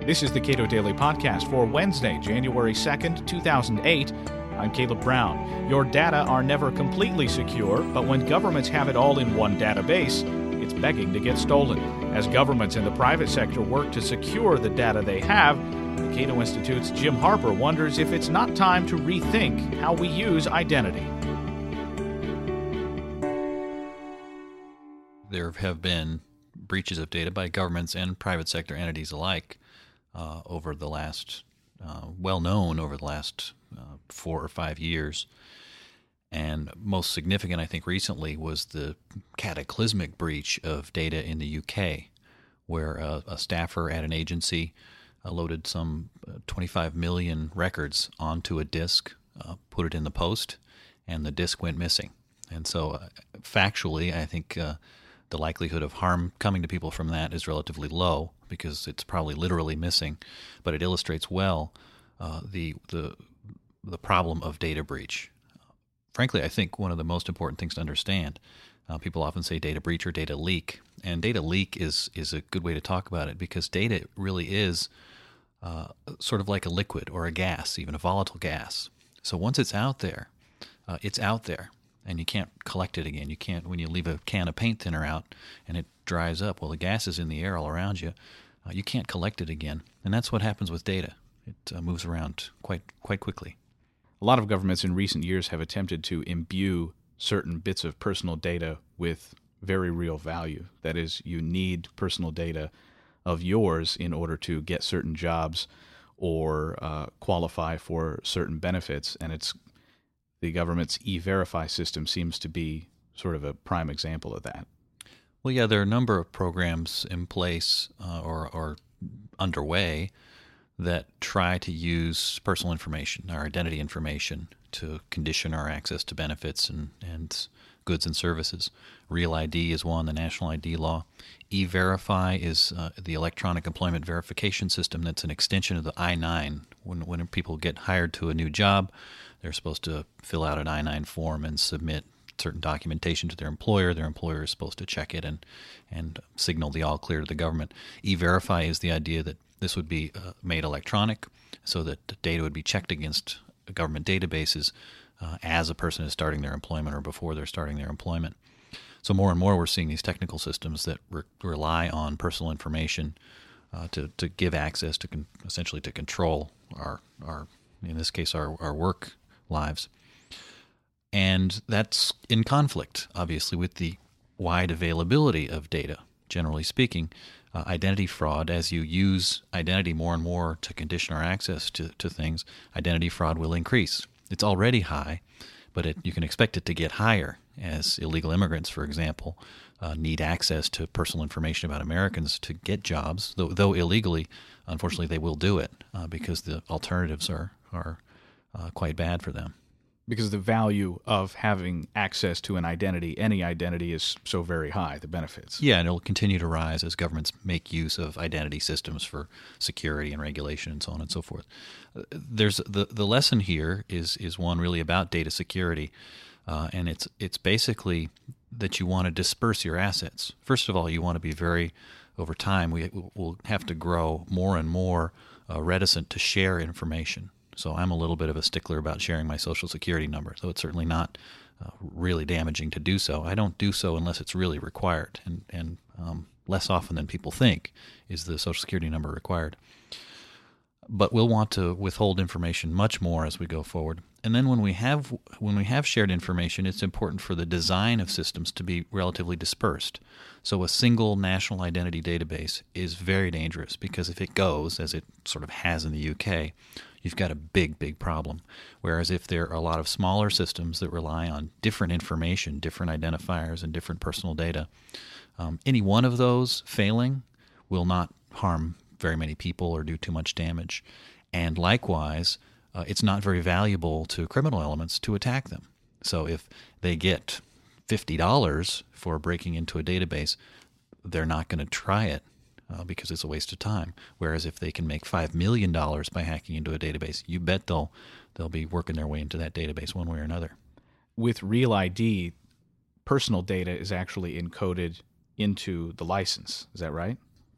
This is the Cato Daily Podcast for Wednesday, January 2nd, 2008. I'm Caleb Brown. Your data are never completely secure, but when governments have it all in one database, it's begging to get stolen. As governments and the private sector work to secure the data they have, the Cato Institute's Jim Harper wonders if it's not time to rethink how we use identity. There have been breaches of data by governments and private sector entities alike over the last, well known over the last 4 or 5 years. And most significant, I think, recently was the cataclysmic breach of data in the UK, where a staffer at an agency loaded some 25 million records onto a disk, put it in the post, and the disk went missing. And so factually, I think the likelihood of harm coming to people from that is relatively low because it's probably literally missing, but it illustrates well the problem of data breach. Frankly, I think one of the most important things to understand, people often say data breach or data leak, and data leak is a good way to talk about it because data really is sort of like a liquid or a gas, even a volatile gas. So once it's out there, and you can't collect it again. You can't, when you leave a can of paint thinner out and it dries up, well, the gas is in the air all around you. You can't collect it again. And that's what happens with data. It moves around quite quickly. A lot of governments in recent years have attempted to imbue certain bits of personal data with very real value. That is, you need personal data of yours in order to get certain jobs or qualify for certain benefits, and the government's E-Verify system seems to be sort of a prime example of that. Well, yeah, there are a number of programs in place or underway that try to use personal information, our identity information, to condition our access to benefits and goods and services. Real ID is one, the national ID law. E-Verify is the electronic employment verification system that's an extension of the I-9. When people get hired to a new job, they're supposed to fill out an I-9 form and submit certain documentation to their employer. Their employer is supposed to check it and signal the all clear to the government. E-Verify is the idea that this would be made electronic so that the data would be checked against government databases as a person is starting their employment or before they're starting their employment. So more and more we're seeing these technical systems that rely on personal information to give access to essentially to control our in this case our work lives. And that's in conflict, obviously, with the wide availability of data. Generally speaking, identity fraud, as you use identity more and more to condition our access to things, identity fraud will increase. It's already high, but you can expect it to get higher as illegal immigrants, for example, need access to personal information about Americans to get jobs. Though illegally, unfortunately, they will do it because the alternatives are quite bad for them. Because the value of having access to an identity, any identity, is so very high, the benefits. Yeah, and it'll continue to rise as governments make use of identity systems for security and regulation and so on and so forth. There's the lesson here is one really about data security, and it's basically that you want to disperse your assets. First of all, you want to be over time, we'll have to grow more and more reticent to share information. So I'm a little bit of a stickler about sharing my Social Security number, though it's certainly not really damaging to do so. I don't do so unless it's really required, and less often than people think is the Social Security number required. But we'll want to withhold information much more as we go forward. And then when we have shared information, it's important for the design of systems to be relatively dispersed. So a single national identity database is very dangerous because if it goes, as it sort of has in the UK, you've got a big problem. Whereas if there are a lot of smaller systems that rely on different information, different identifiers, and different personal data, any one of those failing will not harm very many people or do too much damage. And likewise, it's not very valuable to criminal elements to attack them. So if they get $50 for breaking into a database, they're not going to try it because it's a waste of time. Whereas if they can make $5 million by hacking into a database, you bet they'll be working their way into that database one way or another. With Real ID, personal data is actually encoded into the license. Is that right?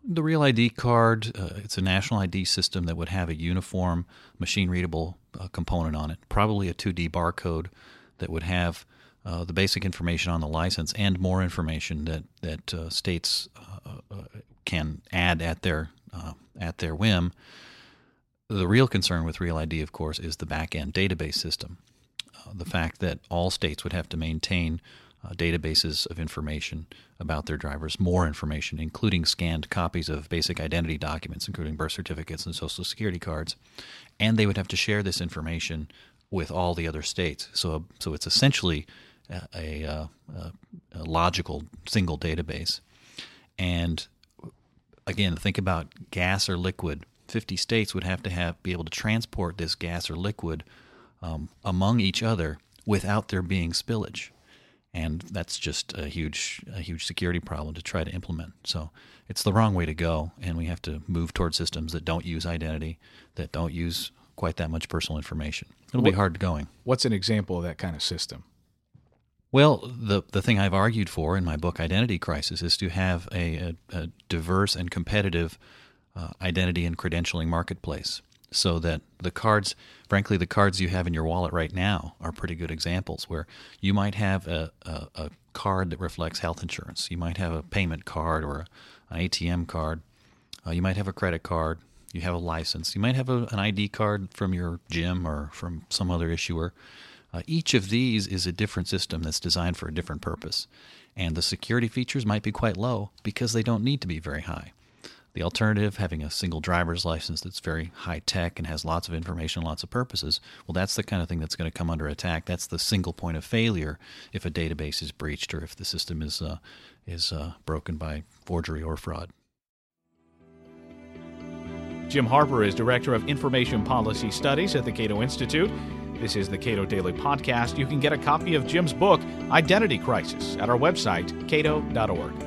The Real ID card, it's a national ID system that would have a uniform machine-readable component on it, probably a 2D barcode that would have the basic information on the license and more information that states can add at their whim. The real concern with Real ID, of course, is the back-end database system. The fact that all states would have to maintain databases of information about their drivers, more information, including scanned copies of basic identity documents, including birth certificates and Social Security cards, and they would have to share this information with all the other states. So it's essentially a logical single database. And again, think about gas or liquid. 50 states would have to be able to transport this gas or liquid among each other without there being spillage. And that's just a huge security problem to try to implement. So it's the wrong way to go, and we have to move toward systems that don't use identity, that don't use quite that much personal information. It'll be hard going. What's an example of that kind of system? Well, the thing I've argued for in my book, Identity Crisis, is to have a diverse and competitive identity and credentialing marketplace, so that the cards you have in your wallet right now are pretty good examples, where you might have a card that reflects health insurance. You might have a payment card or an ATM card. You might have a credit card. You have a license. You might have an ID card from your gym or from some other issuer. Each of these is a different system that's designed for a different purpose. And the security features might be quite low because they don't need to be very high. The alternative, having a single driver's license that's very high-tech and has lots of information, lots of purposes, well, that's the kind of thing that's going to come under attack. That's the single point of failure if a database is breached or if the system is broken by forgery or fraud. Jim Harper is Director of Information Policy Studies at the Cato Institute. This is the Cato Daily Podcast. You can get a copy of Jim's book, Identity Crisis, at our website, cato.org.